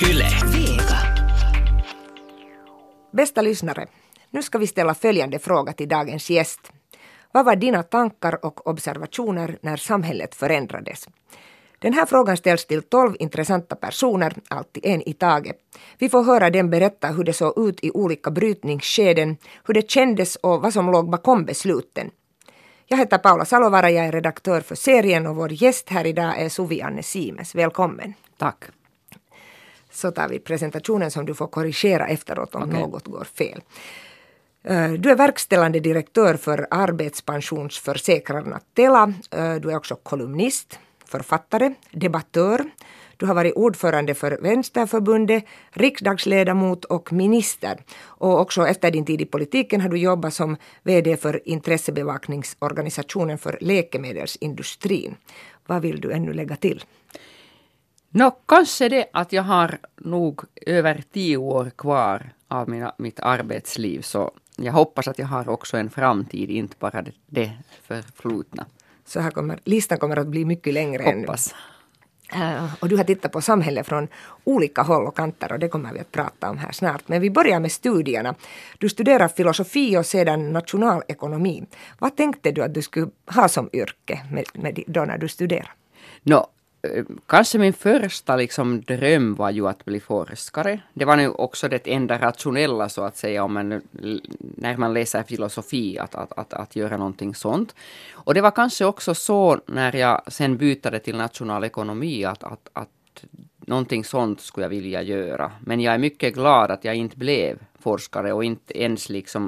Yle. Vega. Bästa lyssnare, nu ska vi ställa följande fråga till dagens gäst. Vad var dina tankar och observationer när samhället förändrades? Den här frågan ställs till 12 intressanta personer, alltid en i taget. Vi får höra dem berätta hur det såg ut i olika brytningsskeden, hur det kändes och vad som låg bakom besluten. Jag heter Paula Salovara, jag är redaktör för serien och vår gäst här idag är Suvi-Anne Simes. Välkommen. Tack. Så tar vi presentationen som du får korrigera efteråt om något går fel. Du är verkställande direktör för arbetspensionsförsäkrarna Tela. Du är också kolumnist, författare, debattör. Du har varit ordförande för Vänsterförbundet, riksdagsledamot och minister. Och också efter din tid i politiken har du jobbat som vd för intressebevakningsorganisationen för läkemedelsindustrin. Vad vill du ännu lägga till? Kanske det att jag har nog över 10 år kvar av mitt arbetsliv, så jag hoppas att jag har också en framtid, inte bara det förflutna. Så här listan kommer att bli mycket längre ännu. Hoppas. Och du har tittat på samhället från olika håll och kanter och det kommer vi att prata om här snart. Men vi börjar med studierna. Du studerar filosofi och sedan nationalekonomi. Vad tänkte du att du skulle ha som yrke då när du studerade? Kanske min första dröm var ju att bli forskare. Det var nu också det enda rationella, så att säga, när man läser filosofi, att göra någonting sånt. Och det var kanske också så när jag sen bytte till nationalekonomi att någonting sånt skulle jag vilja göra. Men jag är mycket glad att jag inte blev forskare och inte ens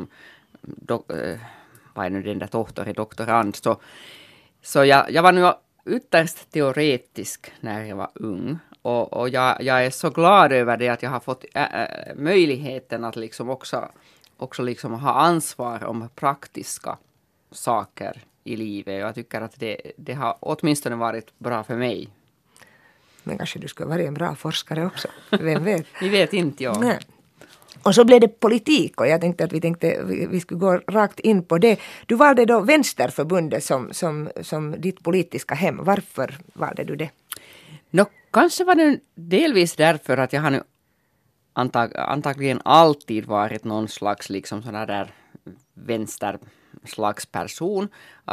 vad är nu den där doktorand. Så jag var nu ytterst teoretisk när jag var ung. Och jag är så glad över det att jag har fått möjligheten att också ha ansvar om praktiska saker i livet. Jag tycker att det har åtminstone varit bra för mig. Men kanske du skulle vara en bra forskare också. Vem vet? Vi vet inte, ja. Nej. Och så blev det politik och jag tänkte att vi skulle gå rakt in på det. Du valde då Vänsterförbundet som ditt politiska hem. Varför valde du det? Kanske var det delvis därför att jag har nu antagligen alltid varit någon slags sån där vänsterslags person.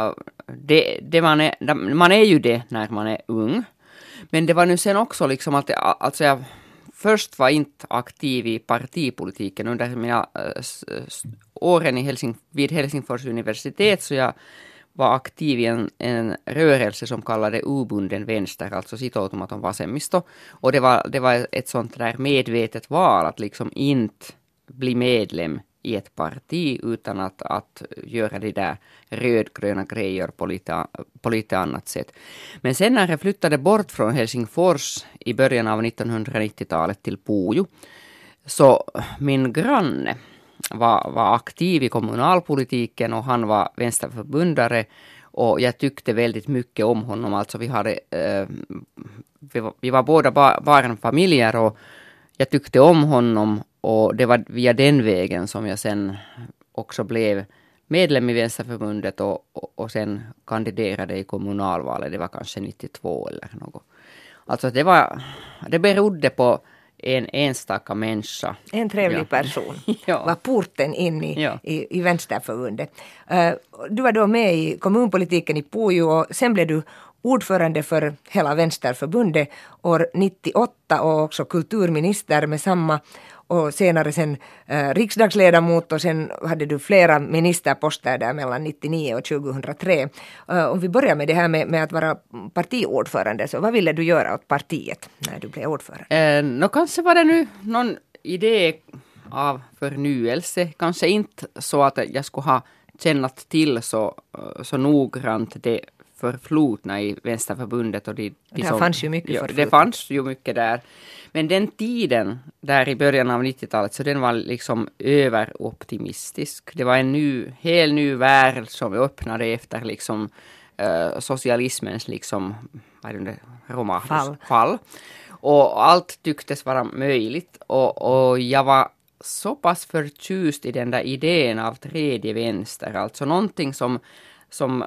Man är ju det när man är ung. Men det var nu sen också att jag först var inte aktiv i partipolitiken under mina åren vid Helsingfors universitet, så jag var aktiv i en rörelse som kallade obunden vänster, alltså sitoutumaton vasemmisto. Och det var ett sånt där medvetet val att inte bli medlem i ett parti utan att göra det där rödgröna grejer på lite annat sätt. Men sen när jag flyttade bort från Helsingfors i början av 1990-talet till Pujo, så min granne var aktiv i kommunalpolitiken och han var vänsterförbundare och jag tyckte väldigt mycket om honom. Alltså vi var båda barnfamiljer och jag tyckte om honom. Och det var via den vägen som jag sen också blev medlem i Vänsterförbundet och sen kandiderade i kommunalvalet. Det var kanske 92 eller något. Alltså det berodde på en enstaka människa. En trevlig person. Ja. Var porten in i Vänsterförbundet. Du var då med i kommunpolitiken i Pujo och sen blev du ordförande för hela Vänsterförbundet år 98 och också kulturminister med samma, och senare sen riksdagsledamot och sen hade du flera ministerposter där mellan 99 och 2003. Om vi börjar med det här med att vara partiordförande, så vad ville du göra åt partiet när du blev ordförande? Kanske var det nu någon idé av förnyelse, kanske inte så att jag skulle ha kännat till så noggrant det förflutna i Vänsterförbundet. Och det fanns ju mycket förflutna. Det fanns ju mycket där. Men den tiden där i början av 90-talet, så den var överoptimistisk. Det var en helt ny värld som öppnade efter socialismens fall. Och allt tycktes vara möjligt. Och jag var så pass förtjust i den där idén av tredje vänster. Alltså någonting som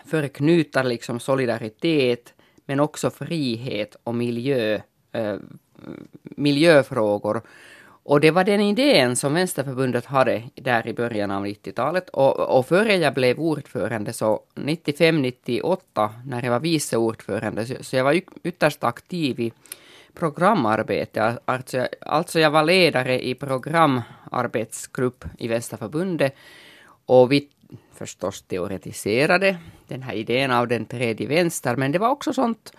förknyter solidaritet men också frihet och miljö miljöfrågor. Och det var den idén som Vänsterförbundet hade där i början av 90-talet. Och före jag blev ordförande så 95-98 när jag var vice ordförande så jag var ytterst aktiv i programarbete. Alltså jag var ledare i programarbetsgrupp i Vänsterförbundet och vi förstås teoretiserade den här idén av den tredje vänster, men det var också sånt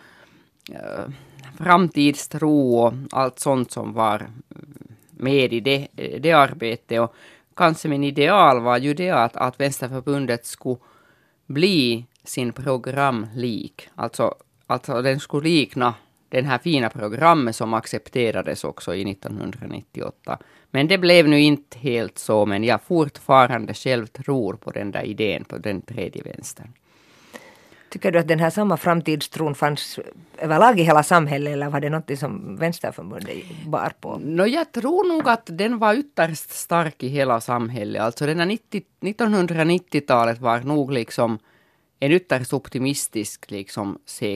framtidstro och allt sånt som var med i det arbetet. Och kanske min ideal var ju det att Vänsterförbundet skulle bli sin program lik. Alltså den skulle likna den här fina programmet som accepterades också i 1998. Men det blev nu inte helt så, men jag fortfarande själv tror på den där idén på den tredje vänstern. Tycker du att den här samma framtidstron fanns överlag i hela samhället eller var det något som Vänsterförbundet bar på? Jag tror nog att den var ytterst stark i hela samhället. Alltså den här 1990-talet var nog liksom en ytterst optimistisk liksom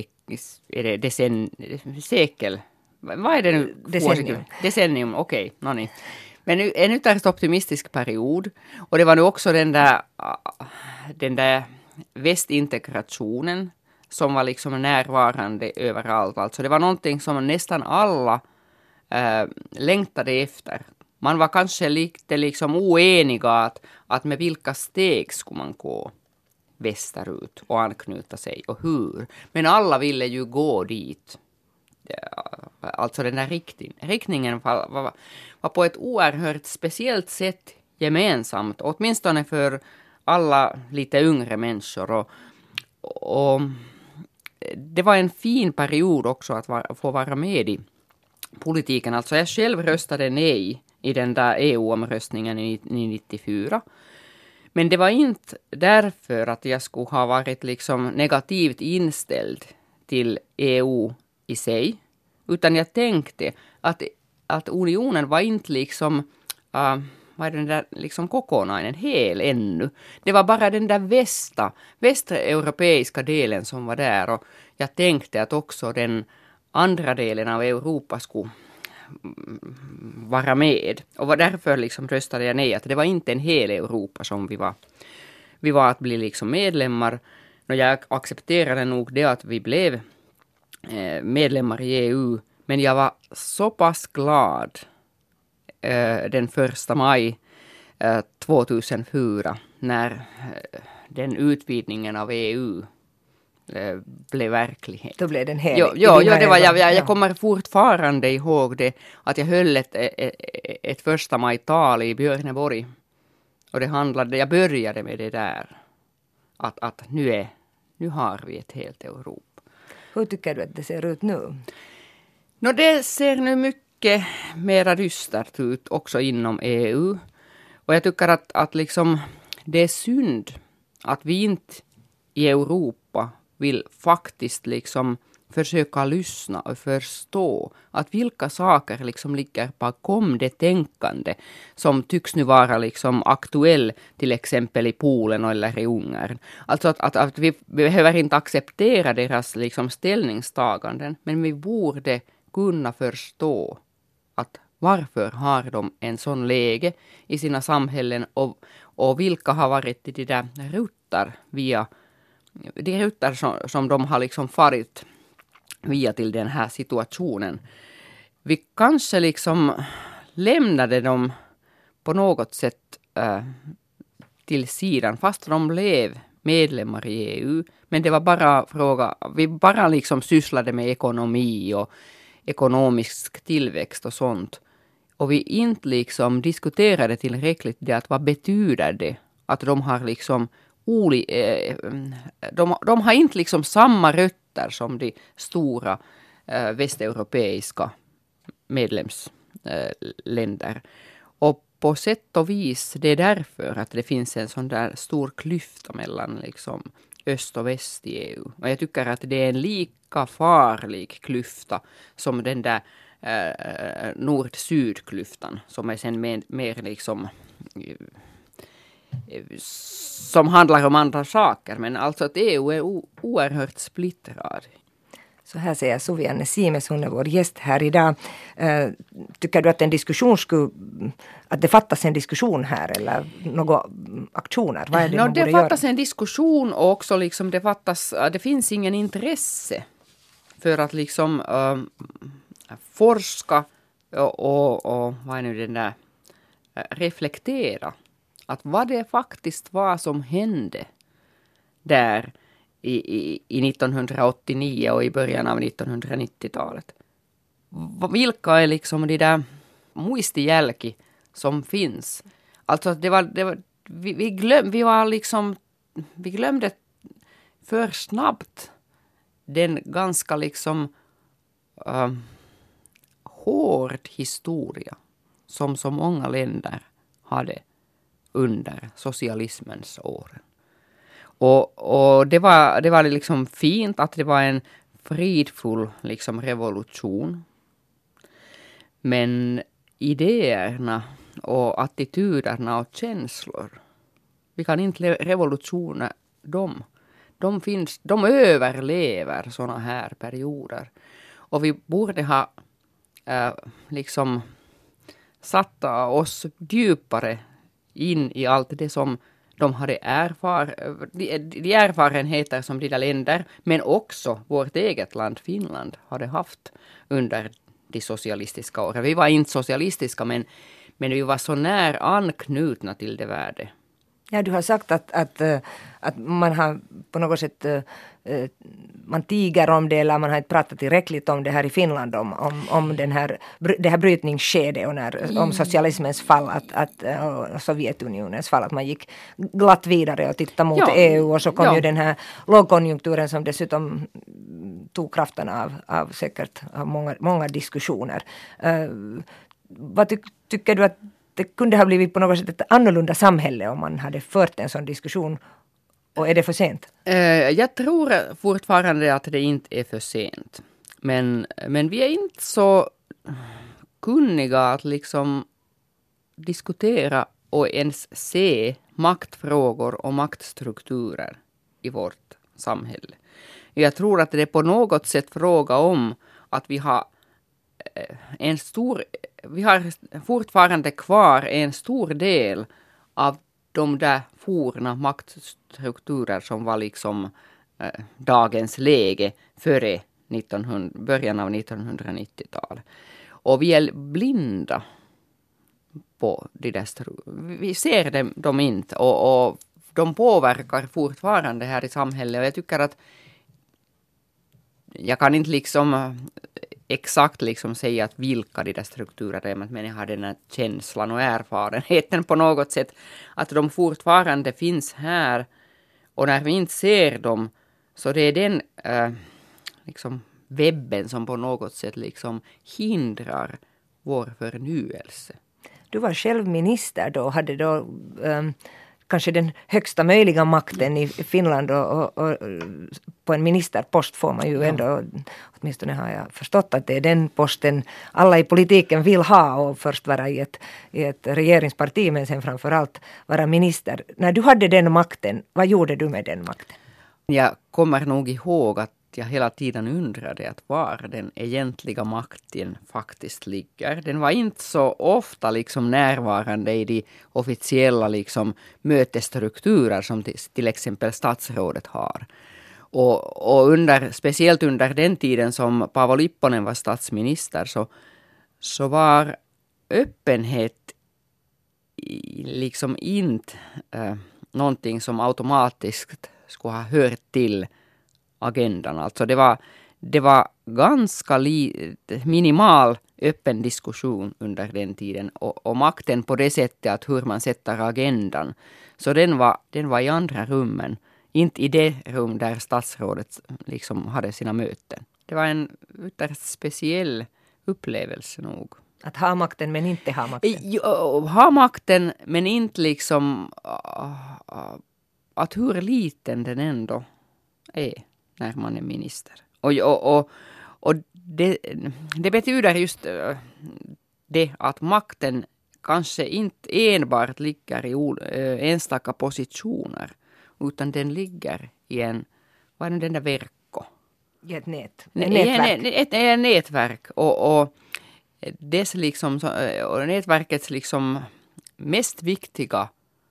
sekel. Vad är det nu? Decennium, okej. Okay. Men en ytterst optimistisk period. Och det var nu också den där västintegrationen som var liksom närvarande överallt. Alltså det var någonting som nästan alla längtade efter. Man var kanske lite liksom oeniga att med vilka steg skulle man gå västerut och anknyta sig och hur. Men alla ville ju gå dit. Alltså den där riktningen var på ett oerhört speciellt sätt gemensamt. Åtminstone för alla lite yngre människor. Och det var en fin period också att få vara med i politiken. Alltså jag själv röstade nej i den där EU-omröstningen i 94. Men det var inte därför att jag skulle ha varit liksom negativt inställd till EU i sig. Utan jag tänkte att unionen var inte liksom var den där liksom kokonainen hel ännu. Det var bara den där västeuropeiska delen som var där. Och jag tänkte att också den andra delen av Europa skulle vara med. Och därför liksom röstade jag nej. Att det var inte en hel Europa som vi var att bli liksom medlemmar. Och jag accepterade nog det att vi blev medlemmar i EU. Men jag var så pass glad den 1 maj 2004 när den utvidgningen av EU blev verklighet. Då blev den hel. Jag kommer fortfarande ihåg det att jag höll ett 1 maj-tal i Björneborg. Och jag började med det där att nu har vi ett helt Europa. Hur tycker du att det ser ut nu? Det ser nu mycket mera dystert ut också inom EU. Och jag tycker att liksom det är synd att vi inte i Europa vill faktiskt liksom försöka lyssna och förstå att vilka saker liksom ligger bakom det tänkande som tycks nu vara liksom aktuell till exempel i Polen eller i Ungern. Alltså att vi behöver inte acceptera deras liksom ställningstaganden, men vi borde kunna förstå att varför har de en sån läge i sina samhällen och vilka har varit de där rutter som de har liksom farit via till den här situationen. Vi kanske liksom lämnade dem på något sätt till sidan fast de blev medlemmar i EU. Men det var bara vi bara liksom sysslade med ekonomi och ekonomisk tillväxt och sånt. Och vi inte liksom diskuterade tillräckligt det att vad betyder det att de har liksom de har inte liksom samma rötter som de stora västeuropeiska medlemsländer. Och på sätt och vis det är därför att det finns en sån där stor klyfta mellan liksom öst och väst i EU. Och jag tycker att det är en lika farlig klyfta som den där nord-syd-klyftan som är sen mer liksom som handlar om andra saker. Men alltså att EU är oerhört splittrad. Så här säger Suvianne Simes, hon är vår gäst här idag. Tycker du att att det fattas en diskussion här eller några aktioner? Vad är det man borde göra? Det fattas en diskussion och också liksom det finns ingen intresse för att liksom forska och vad är nu den där reflektera att vad det faktiskt var som hände där i 1989 och i början av 1990-talet. Vilka är liksom de där muistijälki som finns? Alltså vi glömde för snabbt den ganska liksom hård historia som så många länder hade under socialismens år. Och det var liksom fint att det var en fridfull liksom revolution. Men idéerna och attityderna och känslor, vi kan inte revolutioner, de överlever såna här perioder. Och vi borde ha liksom satta oss djupare in i allt det som de hade de erfarenheter som de där länder, men också vårt eget land Finland hade haft under de socialistiska åren. Vi var inte socialistiska, men vi var så när anknutna till det värde. Ja, du har sagt att man har på något sätt man tiger om det eller man har inte pratat tillräckligt om det här i Finland om det här brytningsskedet och om socialismens fall och Sovjetunionens fall, att man gick glatt vidare och tittade mot EU och så kom ju den här lågkonjunkturen som dessutom tog kraften av säkert av många diskussioner. Vad tycker du att det kunde ha blivit på något sätt ett annorlunda samhälle om man hade fört en sån diskussion? Och är det för sent? Jag tror fortfarande att det inte är för sent. Men vi är inte så kunniga att liksom diskutera och ens se maktfrågor och maktstrukturer i vårt samhälle. Jag tror att det är på något sätt fråga om att vi har fortfarande kvar en stor del av de där forna maktstrukturer som var liksom dagens läge före början av 1990-talet. Och vi är blinda på de där vi ser dem inte och de påverkar fortfarande här i samhället. Och jag tycker att jag kan inte liksom exakt liksom säga att vilka de där strukturer är, men jag har den här känslan och erfarenheten på något sätt att de fortfarande finns här, och när vi inte ser dem så det är den liksom webben som på något sätt liksom hindrar vår förnyelse. Du var själv minister då, hade då kanske den högsta möjliga makten i Finland och på en ministerpost får man ju ändå, åtminstone har jag förstått att det är den posten alla i politiken vill ha, och först vara i ett regeringsparti men sen framförallt vara minister. När du hade den makten, vad gjorde du med den makten? Jag kommer nog ihåg att jag hela tiden undrade att var den egentliga makten faktiskt ligger. Den var inte så ofta liksom närvarande i de officiella liksom mötesstrukturer som till exempel statsrådet har. Och speciellt under den tiden som Paavo Lipponen var statsminister så var öppenhet liksom inte någonting som automatiskt skulle ha hört till agendan. Alltså det var ganska minimal öppen diskussion under den tiden och makten på det sättet att hur man sätter agendan. Så den var i andra rummen, inte i det rum där statsrådet liksom hade sina möten. Det var en ytterst speciell upplevelse nog. Att ha makten men inte ha makten. Ha makten men inte liksom att hur liten den ändå är när man är minister. Och det betyder just det att makten kanske inte enbart ligger i enstaka positioner, utan den ligger i vad är den där verko? I ett nät. Ett nätverk. Och dess liksom, och nätverkets liksom mest viktiga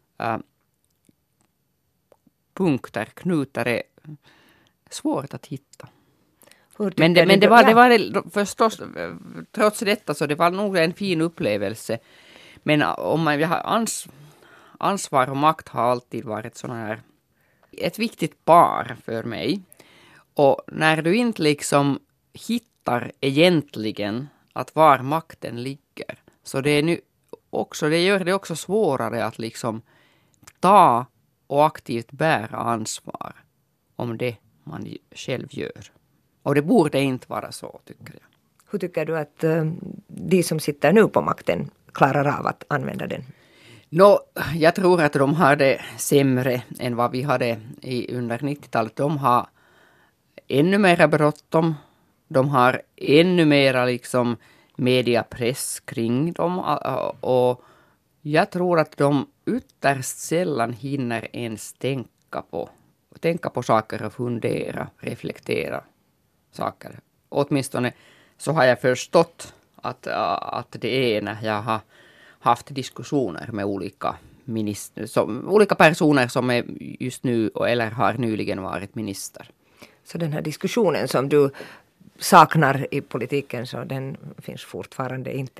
punkter, knutar är svårt att hitta. Men det var förstås, trots detta så det var nog en fin upplevelse. Men om man har ansvar och makt har alltid varit sån här ett viktigt par för mig. Och när du inte liksom hittar egentligen att var makten ligger, så det är nu också, det gör det också svårare att liksom ta och aktivt bära ansvar om det man själv gör. Och det borde inte vara så, tycker jag. Hur tycker du att de som sitter nu på makten klarar av att använda den? Jag tror att de har det sämre än vad vi hade under 90-talet. De har ännu mera bråttom. De har ännu mera liksom mediapress kring dem. Och jag tror att de ytterst sällan hinner ens tänka på saker och fundera, reflektera saker. Åtminstone så har jag förstått att det är när jag har haft diskussioner med olika personer som är just nu eller har nyligen varit minister. Så den här diskussionen som du saknar i politiken, så den finns fortfarande inte?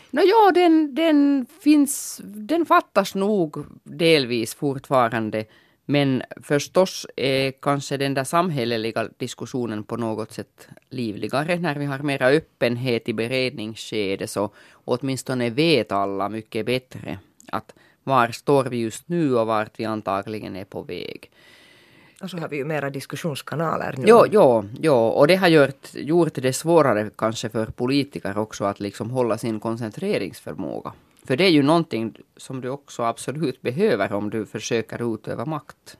Den fattas nog delvis fortfarande. Men förstås är kanske den där samhälleliga diskussionen på något sätt livligare när vi har mera öppenhet i beredningsskede, så åtminstone vet alla mycket bättre att var står vi just nu och vart vi antagligen är på väg. Och så har vi ju mera diskussionskanaler nu. Ja, och det har gjort det svårare kanske för politiker också att liksom hålla sin koncentreringsförmåga. För det är ju någonting som du också absolut behöver om du försöker utöva makt.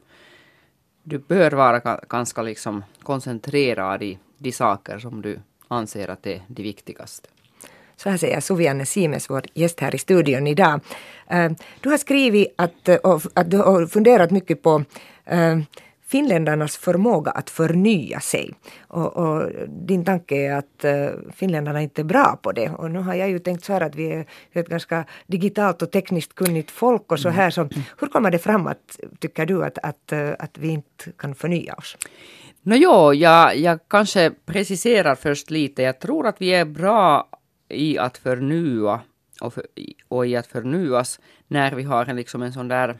Du bör vara ganska liksom koncentrerad i de saker som du anser att det är det viktigaste. Så här säger Suvi-Anne Siimes, vår gäst här i studion idag. Du har skrivit att du har funderat mycket på finländarnas förmåga att förnya sig. Och din tanke är att finländarna inte är bra på det. Och nu har jag ju tänkt så här att vi är ett ganska digitalt och tekniskt kunnigt folk och så här. Så hur kommer det fram att, tycker du, att vi inte kan förnya oss? Jag kanske preciserar först lite. Jag tror att vi är bra i att förnya och i att förnyas när vi har en sån där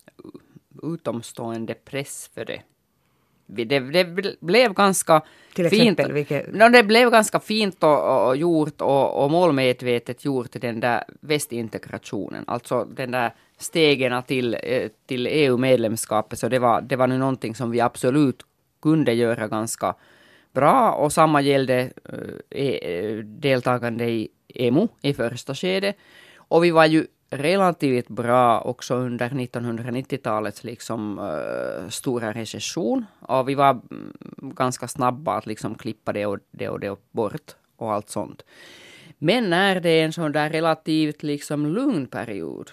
utomstående press för det. Det blev ganska fint. Det blev ganska fint och gjort och målmedvetet gjort den där västintegrationen. Alltså den där stegen till EU-medlemskapet. Så det var nu någonting som vi absolut kunde göra ganska bra. Och samma gällde deltagande i EMU i första skede. Och vi var ju relativt bra också under 1990-talets stora recession. Och vi var ganska snabba att klippa det bort och allt sånt. Men när det är en sån där relativt lugn period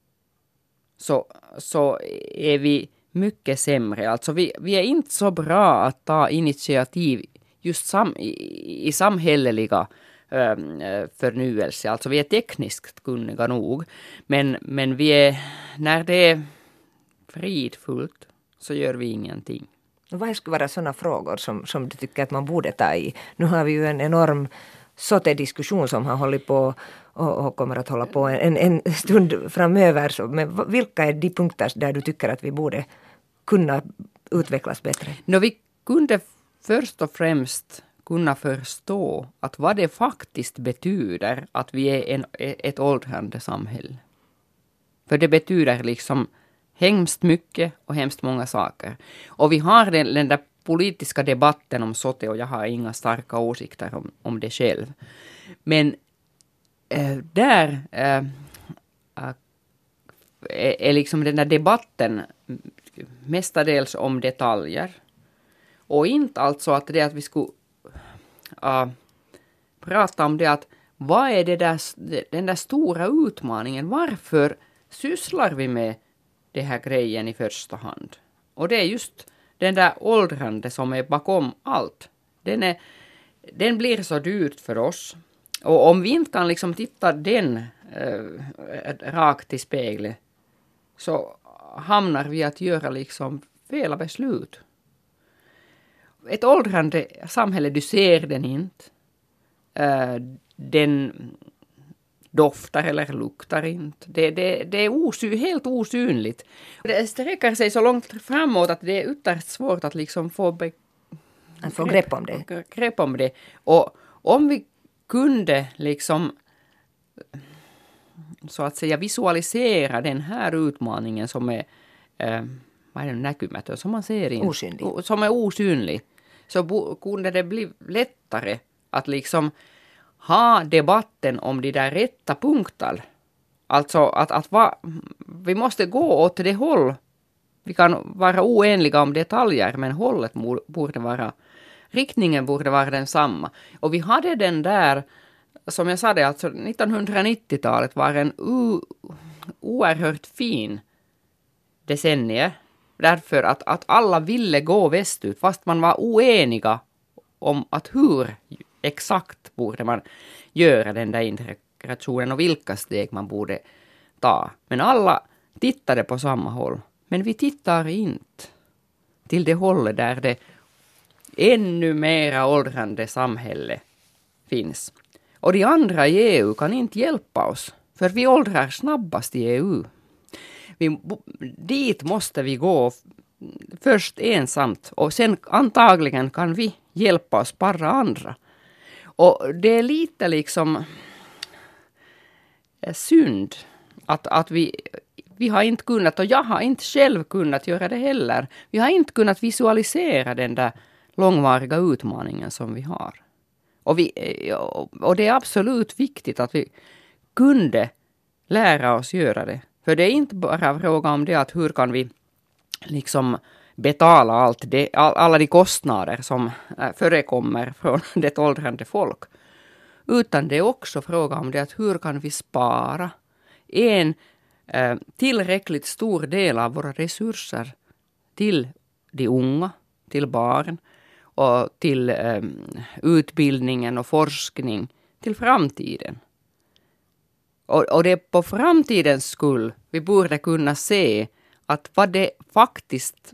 så är vi mycket sämre. Alltså vi är inte så bra att ta initiativ just i samhälleliga förnyelse. Alltså vi är tekniskt kunniga nog. Men vi är, när det är fridfullt så gör vi ingenting. Vad skulle vara sådana frågor som du tycker att man borde ta i? Nu har vi ju en enorm SOTE-diskussion som har hållit på och kommer att hålla på en stund framöver. Men vilka är de punkter där du tycker att vi borde kunna utvecklas bättre? Vi kunde först och främst kunna förstå att vad det faktiskt betyder att vi är ett åldrande samhälle. För det betyder hemskt mycket och hemskt många saker. Och vi har den där politiska debatten om SOTE och jag har inga starka åsikter om det själv. Men där är den där debatten mestadels om detaljer. Och inte alltså att vi skulle prata om det att vad är den där stora utmaningen? Varför sysslar vi med det här grejen i första hand? Och det är just den där åldrande som är bakom allt, den blir så dyrt för oss. Och om vi inte kan liksom titta den rakt i spegeln, så hamnar vi att göra liksom fel beslut. Ett åldrande samhälle, du ser den inte. Den doftar eller luktar inte. Det är helt osynligt. Det sträcker sig så långt framåt att det är ytterst svårt att liksom få grepp om det. Och om vi kunde liksom så att säga visualisera den här utmaningen som är vad är det, näkymätön, som man ser in, som är osynlig, så kunde det bli lättare att liksom ha debatten om de där rätta punkter. Alltså vi måste gå åt det håll. Vi kan vara oenliga om detaljer, men hållet borde vara, riktningen borde vara densamma. Och vi hade den där, som jag sa det, alltså 1990-talet var en oerhört fin decennie. Därför att alla ville gå västut, fast man var oeniga om att hur exakt borde man göra den där integrationen och vilka steg man borde ta. Men alla tittade på samma håll. Men vi tittar inte till det hållet där det ännu mera åldrande samhälle finns. Och de andra i EU kan inte hjälpa oss, för vi åldrar snabbast i EU. Dit måste vi gå först ensamt, och sen antagligen kan vi hjälpa oss para andra. Och det är lite liksom synd att vi har inte kunnat, och jag har inte själv kunnat göra det heller. Vi har inte kunnat visualisera den där långvariga utmaningen som vi har. Och det är absolut viktigt att vi kunde lära oss göra det. För det är inte bara fråga om det att hur kan vi liksom betala alla de kostnader som förekommer från det åldrande folk. Utan det är också fråga om det att hur kan vi spara en tillräckligt stor del av våra resurser till de unga, till barn och till utbildningen och forskning till framtiden. Och det är på framtidens skull vi borde kunna se att vad det faktiskt,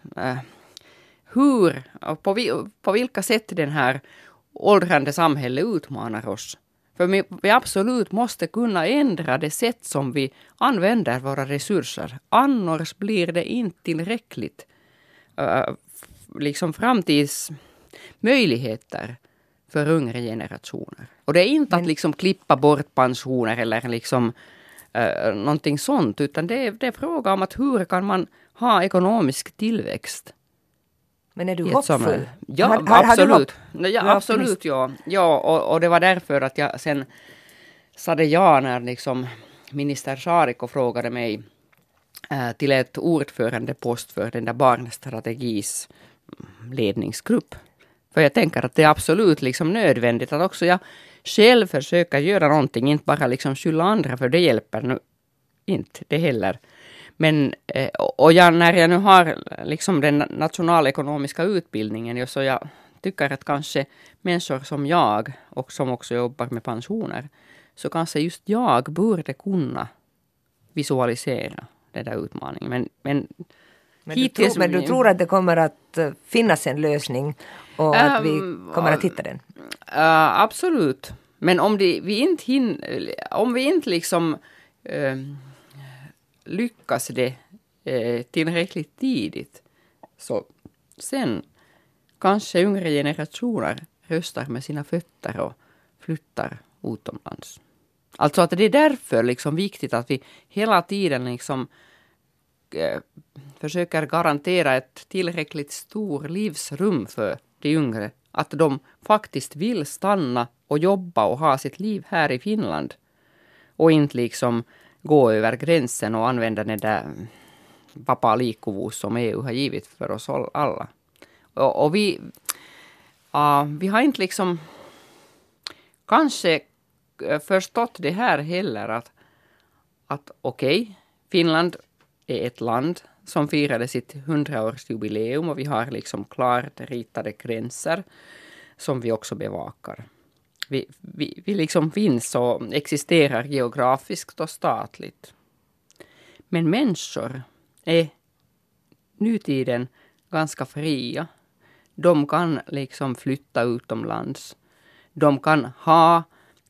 på vilka sätt den här åldrande samhället utmanar oss. För vi absolut måste kunna ändra det sätt som vi använder våra resurser. Annars blir det inte tillräckligt liksom framtidsmöjligheter för yngre generationer. Och det är inte att liksom klippa bort pensioner eller liksom någonting sånt, utan det är fråga om att hur kan man ha ekonomisk tillväxt. Men är du hoppfull? Ja, absolut. Absolut, ja. Ja, och det var därför att jag sen sade ja när liksom minister Saarikko frågade mig till ett ordförande post för den där barnstrategis ledningsgrupp. För jag tänker att det är absolut liksom nödvändigt att också jag själv försöker göra någonting, inte bara liksom skylla andra, för det hjälper nu inte det heller. Men, när jag nu har liksom den nationalekonomiska utbildningen, så jag tycker att kanske människor som jag, och som också jobbar med pensioner, så kanske just jag borde kunna visualisera den där utmaningen. Men du tror att det kommer att finnas en lösning och att vi kommer att hitta den? Absolut. Men om vi inte liksom lyckas det tillräckligt tidigt, så sen kanske yngre generationer röstar med sina fötter och flyttar utomlands. Alltså att det är därför liksom viktigt att vi hela tiden liksom försöker garantera ett tillräckligt stor livsrum för de yngre. Att de faktiskt vill stanna och jobba och ha sitt liv här i Finland. Och inte liksom gå över gränsen och använda den där vapaa liikkuvuus som EU har givit för oss alla. Och vi har inte liksom kanske förstått det här heller att okej, Finland är ett land som firade sitt 100-årsjubileum och vi har liksom klart ritade gränser som vi också bevakar. Vi liksom finns och existerar geografiskt och statligt. Men människor är nutiden ganska fria. De kan liksom flytta utomlands. De kan ha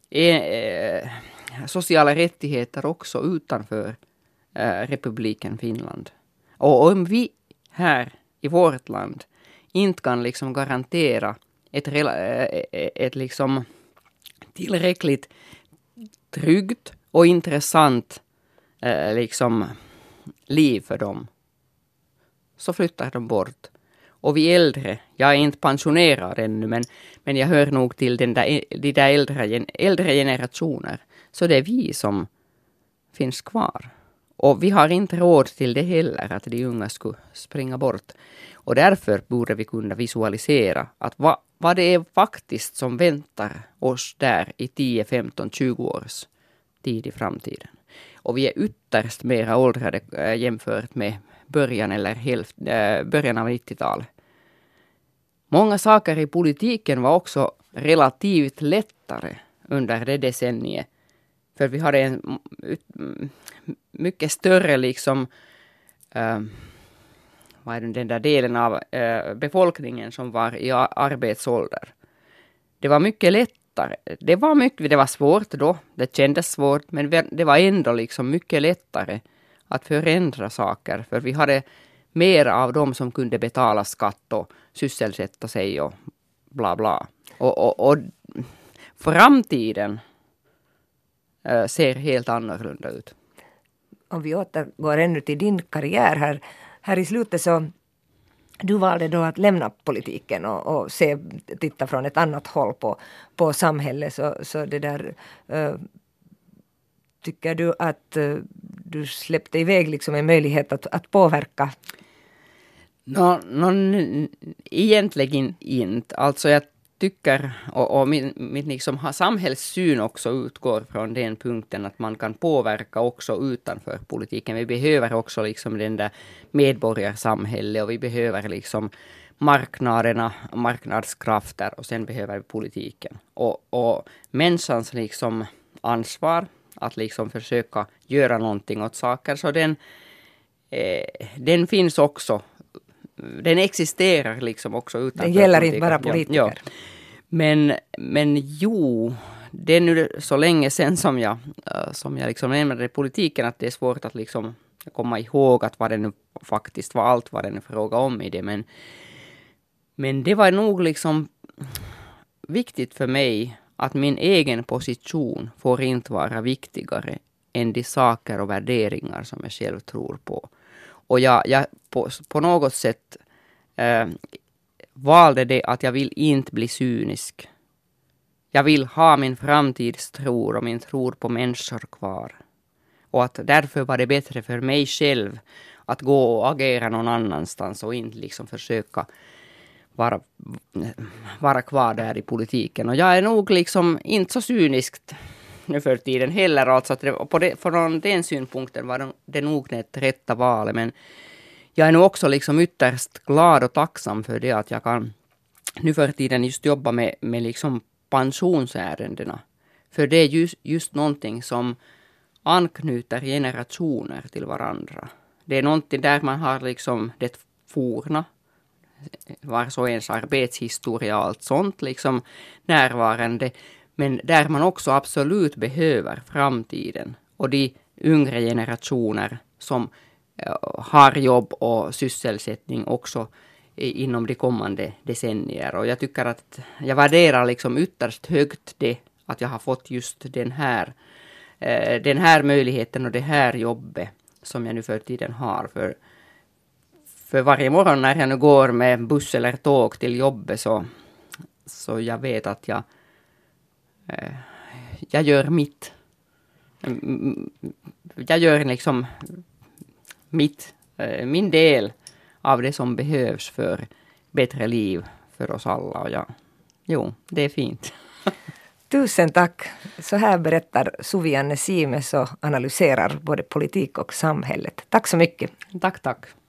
sociala rättigheter också utanför republiken Finland. Och om vi här i vårt land inte kan liksom garantera ett liksom tillräckligt tryggt och intressant liksom liv för dem, så flyttar de bort. Och vi äldre, jag är inte pensionerad ännu, men jag hör nog till de där äldre generationer. Så det är vi som finns kvar. Och vi har inte råd till det heller, att de unga skulle springa bort. Och därför borde vi kunna visualisera att vad det är faktiskt som väntar oss där i 10, 15, 20 års tid i framtiden. Och vi är ytterst mera åldrade jämfört med början av 90-talet. Många saker i politiken var också relativt lättare under det decenniet. För vi hade en mycket större liksom, den där delen av befolkningen som var i arbetsålder. Det var mycket lättare. Det var svårt då. Det kändes svårt, men det var ändå liksom mycket lättare att förändra saker. För vi hade mer av dem som kunde betala skatt och sysselsätta sig och bla bla. Och framtiden ser helt annorlunda ut. Om vi återgår ännu till din karriär här i slutet, så du valde då att lämna politiken och titta från ett annat håll på samhället. Så det där, tycker du att du släppte iväg liksom en möjlighet att påverka? Egentligen inte. Alltså jag tycker, och min liksom samhällssyn också utgår från den punkten att man kan påverka också utanför politiken. Vi behöver också liksom den där medborgarsamhället och vi behöver liksom marknadskrafter och sen behöver vi politiken. Och människans liksom ansvar att liksom försöka göra någonting åt saker, så den finns också. Den existerar liksom också utanför. Det gäller inte bara politiker. Ja. Men jo, det är nu så länge sedan som jag liksom lämnade politiken att det är svårt att liksom komma ihåg att vad det nu faktiskt var, allt vad det nu fråga om i det. Men det var nog liksom viktigt för mig att min egen position får inte vara viktigare än de saker och värderingar som jag själv tror på. Och jag på något sätt valde det att jag vill inte bli cynisk. Jag vill ha min framtidstro och min tro på människor kvar. Och att därför var det bättre för mig själv att gå och agera någon annanstans och inte liksom försöka vara kvar där i politiken. Och jag är nog liksom inte så cynisk nu för tiden heller. Alltså att från den synpunkten var det nog det rätta valet. Men jag är nog också liksom ytterst glad och tacksam för det att jag kan nu för tiden just jobba med liksom pensionsärendena. För det är just någonting som anknyter generationer till varandra. Det är någonting där man har liksom det forna, var så ens arbetshistoria och allt sånt liksom närvarande. Men där man också absolut behöver framtiden och de yngre generationer som har jobb och sysselsättning också inom de kommande decennier. Och jag tycker att jag värderar liksom ytterst högt det att jag har fått just den här möjligheten och det här jobbet som jag nu för tiden har. För varje morgon när jag nu går med buss eller tåg till jobbet så jag vet att jag gör mitt. Jag gör liksom min del av det som behövs för bättre liv för oss alla. Och det är fint. Tusen tack. Så här berättar Suvi-Anne Siimes och analyserar både politik och samhället. Tack så mycket. Tack.